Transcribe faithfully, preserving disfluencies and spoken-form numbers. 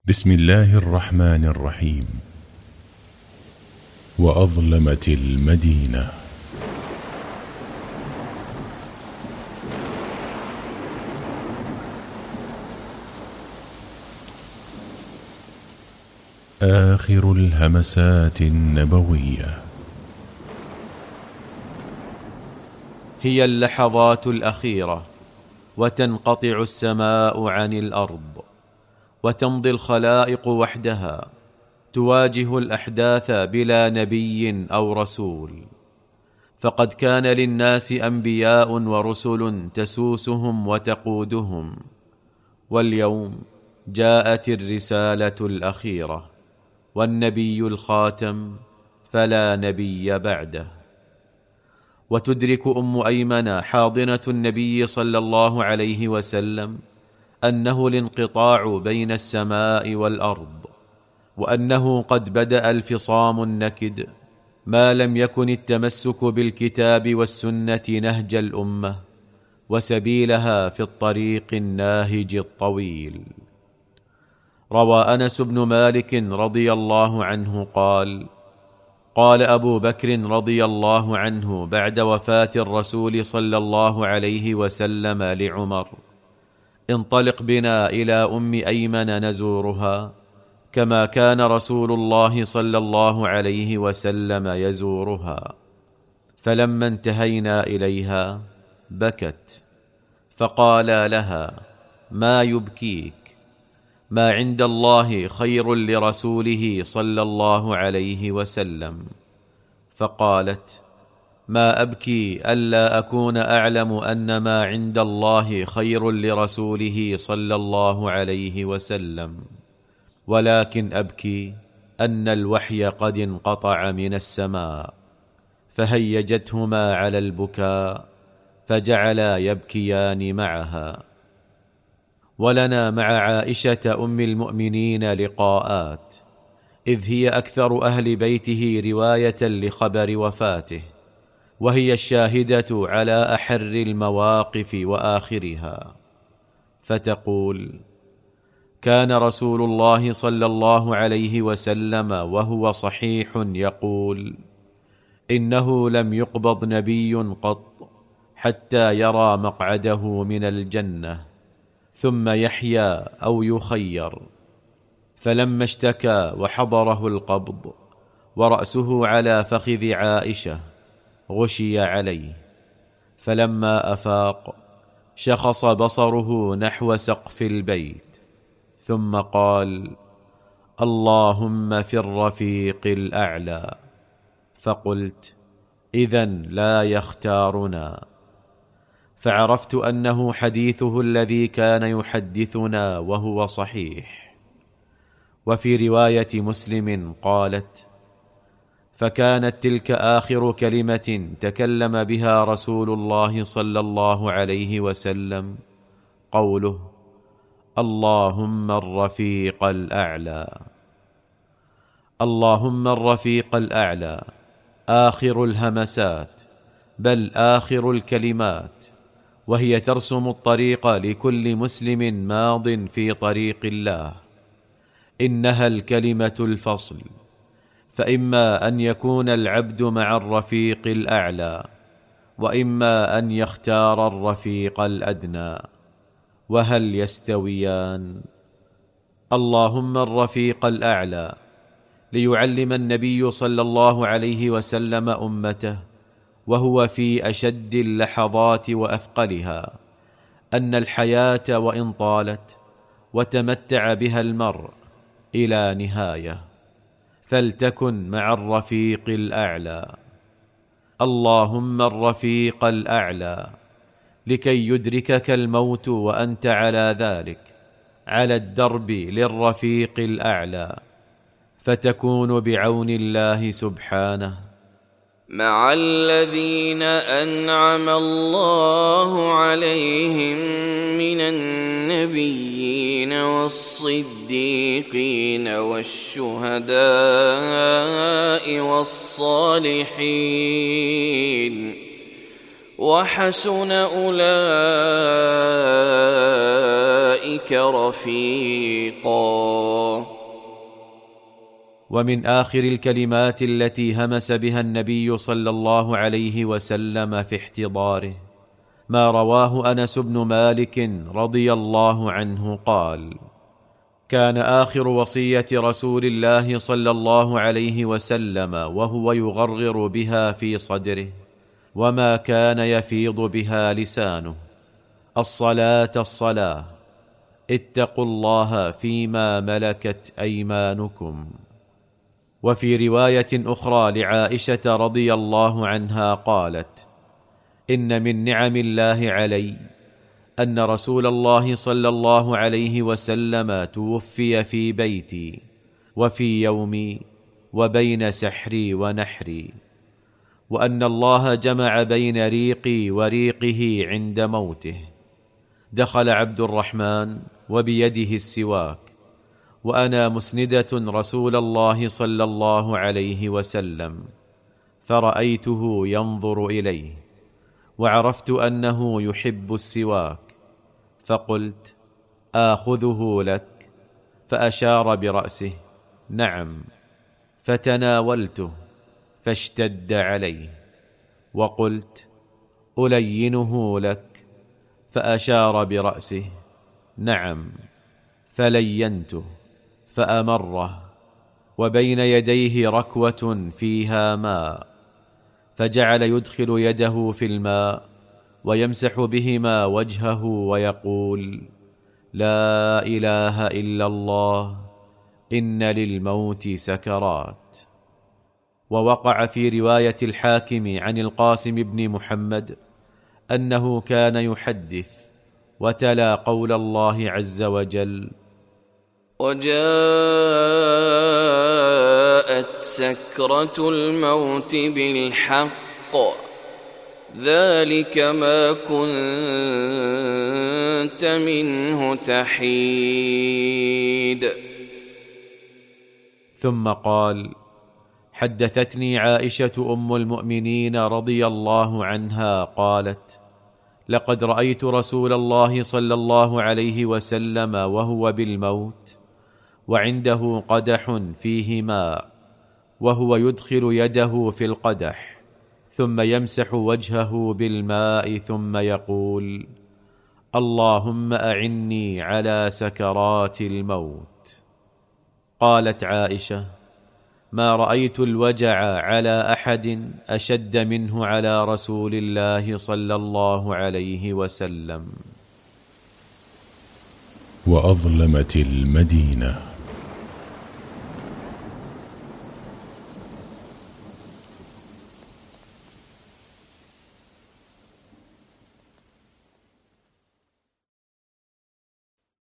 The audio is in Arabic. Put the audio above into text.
بسم الله الرحمن الرحيم. وأظلمت المدينة. آخر الهمسات النبوية. هي اللحظات الأخيرة، وتنقطع السماء عن الأرض، وتمضي الخلائق وحدها، تواجه الأحداث بلا نبي أو رسول. فقد كان للناس أنبياء ورسل تسوسهم وتقودهم، واليوم جاءت الرسالة الأخيرة، والنبي الخاتم، فلا نبي بعده. وتدرك أم أيمن حاضنة النبي صلى الله عليه وسلم أنه الانقطاع بين السماء والأرض، وأنه قد بدأ الفصام النكد، ما لم يكن التمسك بالكتاب والسنة نهج الأمة وسبيلها في الطريق الناهج الطويل. روى أنس بن مالك رضي الله عنه قال: قال أبو بكر رضي الله عنه بعد وفاة الرسول صلى الله عليه وسلم لعمر: انطلق بنا إلى أم أيمن نزورها كما كان رسول الله صلى الله عليه وسلم يزورها. فلما انتهينا إليها بكت، فقال لها: ما يبكيك؟ ما عند الله خير لرسوله صلى الله عليه وسلم. فقالت: ما أبكي ألا أكون أعلم أن ما عند الله خير لرسوله صلى الله عليه وسلم، ولكن أبكي أن الوحي قد انقطع من السماء. فهيجتهما على البكاء، فجعلا يبكيان معها. ولنا مع عائشة أم المؤمنين لقاءات، إذ هي أكثر أهل بيته رواية لخبر وفاته، وهي الشاهدة على أحر المواقف وآخرها. فتقول: كان رسول الله صلى الله عليه وسلم وهو صحيح يقول: إنه لم يقبض نبي قط حتى يرى مقعده من الجنة، ثم يحيا أو يخير. فلما اشتكى وحضره القبض ورأسه على فخذ عائشة غشي عليه، فلما أفاق شخص بصره نحو سقف البيت، ثم قال: اللهم في الرفيق الأعلى. فقلت: إذن لا يختارنا. فعرفت أنه حديثه الذي كان يحدثنا وهو صحيح. وفي رواية مسلم قالت: فكانت تلك آخر كلمة تكلم بها رسول الله صلى الله عليه وسلم، قوله: اللهم الرفيق الأعلى. اللهم الرفيق الأعلى آخر الهمسات، بل آخر الكلمات، وهي ترسم الطريق لكل مسلم ماض في طريق الله. إنها الكلمة الفصل، فإما أن يكون العبد مع الرفيق الأعلى، وإما أن يختار الرفيق الأدنى، وهل يستويان؟ اللهم الرفيق الأعلى، ليعلم النبي صلى الله عليه وسلم أمته وهو في أشد اللحظات وأثقلها أن الحياة وإن طالت وتمتع بها المرء إلى نهاية، فلتكن مع الرفيق الأعلى. اللهم الرفيق الأعلى، لكي يدركك الموت وأنت على ذلك، على الدرب للرفيق الأعلى، فتكون بعون الله سبحانه مع الذين أنعم الله عليهم من النبيين والصديقين والشهداء والصالحين وحسن أولئك رفيقا. ومن آخر الكلمات التي همس بها النبي صلى الله عليه وسلم في احتضاره ما رواه أنس بن مالك رضي الله عنه قال: كان آخر وصية رسول الله صلى الله عليه وسلم وهو يغرغر بها في صدره وما كان يفيض بها لسانه: الصلاة الصلاة، اتقوا الله فيما ملكت أيمانكم. وفي رواية أخرى لعائشة رضي الله عنها قالت: إن من نعم الله علي أن رسول الله صلى الله عليه وسلم توفي في بيتي وفي يومي وبين سحري ونحري، وأن الله جمع بين ريقي وريقه عند موته. دخل عبد الرحمن وبيده السواك وأنا مسندة رسول الله صلى الله عليه وسلم، فرأيته ينظر إليه وعرفت أنه يحب السواك، فقلت: آخذه لك؟ فأشار برأسه: نعم. فتناولته فاشتد عليه، وقلت: ألينه لك؟ فأشار برأسه: نعم. فلينته فأمره، وبين يديه ركوة فيها ماء، فجعل يدخل يده في الماء ويمسح بهما وجهه ويقول: لا إله إلا الله، إن للموت سكرات. ووقع في رواية الحاكم عن القاسم بن محمد أنه كان يحدث وتلا قول الله عز وجل: وجاءت سكرة الموت بالحق، ذلك ما كنت منه تحيد. ثم قال: حدثتني عائشة أم المؤمنين رضي الله عنها قالت: لقد رأيت رسول الله صلى الله عليه وسلم وهو بالموت وعنده قدح فيه ماء، وهو يدخل يده في القدح ثم يمسح وجهه بالماء ثم يقول: اللهم أعني على سكرات الموت. قالت عائشة: ما رأيت الوجع على أحد أشد منه على رسول الله صلى الله عليه وسلم. وأظلمت المدينة.